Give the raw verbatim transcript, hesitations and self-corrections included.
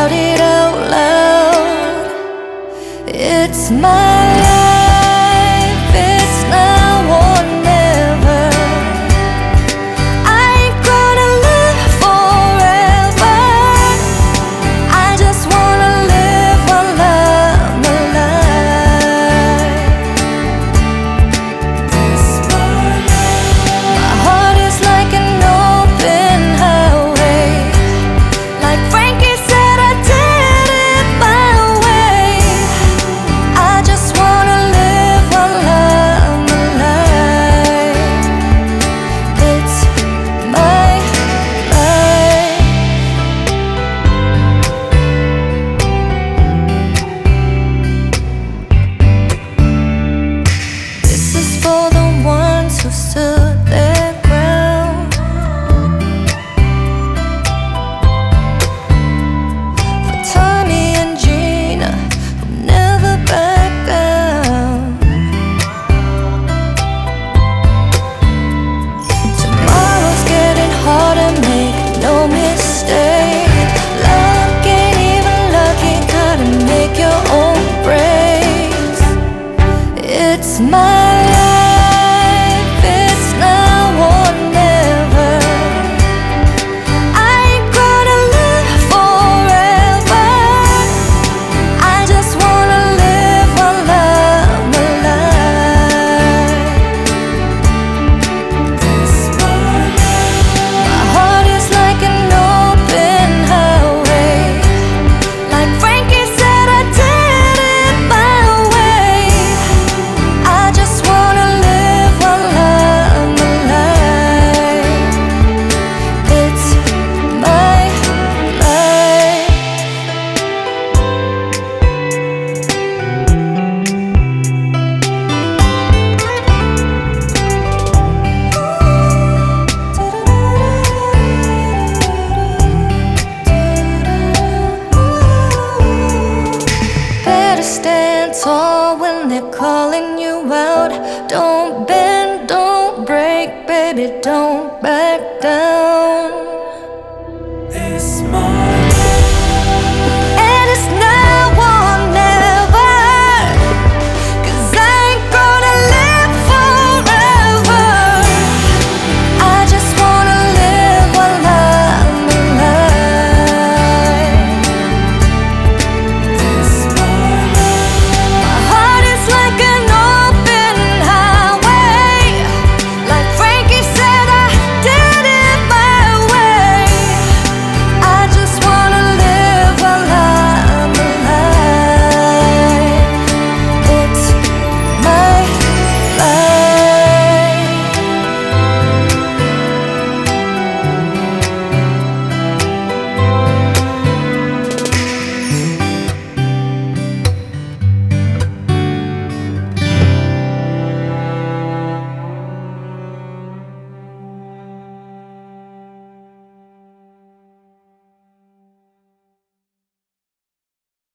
shout it out loud. It's my life, it's now or never. I ain't gonna live forever. I just wanna live while I'm alive. It's my life. My heart is like an open highway. Like Frankie said, I did it my way. I just wanna live while I'm alive. It's my life. This is for the ones who stood their ground. For Tommy and Gina, who never back down. Tomorrow's getting harder, make no mistake. Luck ain't even lucky, gotta make your own breaks. It's my life, it's now or never. I ain't gonna live forever. I just wanna live while I'm alive. It's my life. My heart is like an open highway. Like Frankie said, I did it my way. I just wanna live while I'm alive. It's my life. Better stand tall when they're calling you out. Don't bend, don't break, baby, don't back down.